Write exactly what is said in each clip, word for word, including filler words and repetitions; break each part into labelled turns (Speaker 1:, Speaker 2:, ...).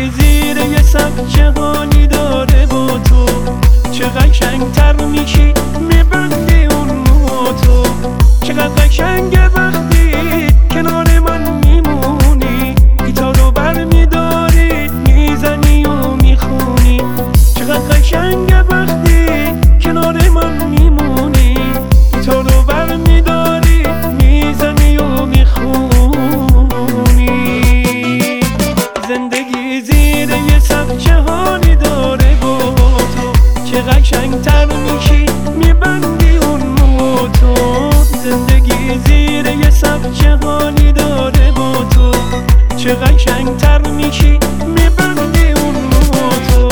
Speaker 1: زندگی زیر یه سقف جهانی داره با تو، چه قشنگ‌تر میشی میبندی اون موتو. چقدر قشنگه وقتی کنار من میمونی، گیتارو برمیداری میزنی و میخونی. چقدر قشنگه وقتی کنار من میمونی، گیتارو برمیداری میزنی و میخونی. زندگی زیر یه سقف جهانی داره با تو، چه قشنگ‌تر میشی میبندی اون موتو. زندگی زیر یه سقف جهانی داره با تو، چه قشنگ‌تر میشی میبندی اون موتو.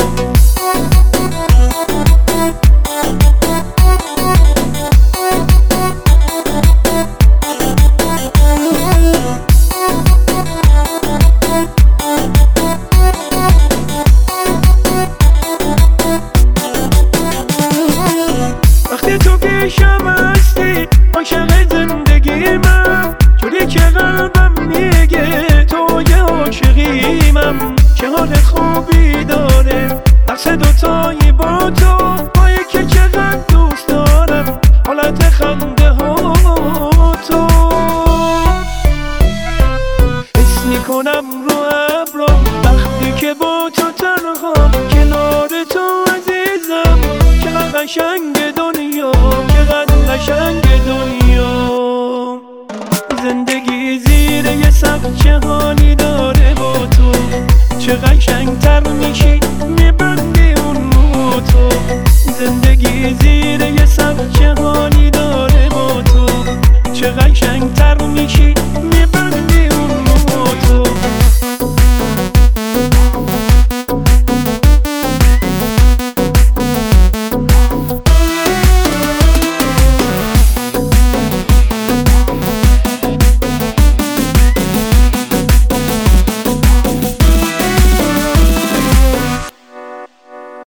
Speaker 1: وقتی تو پیشم هستی عاشق زندگی من، جوری که قلبم میگه تو یه عاشقیمم. چه حال خوبی داره رقص دوتایی با تو، بایی که چقدر دوست دارم حالت خنده ها تو. حس میکنم رو ابرام وقتی که با تو تنهام، کنار تو عزیزم. چقدر قشنگ دنیا، چقدر قشنگ دنیا. زندگی زیر یه سقف جهانی داره با تو، چه قشنگ‌تر میشی میبندی اون موتو. زندگی زیر یه سقف جهانی داره با تو، چه قشنگ‌تر میشی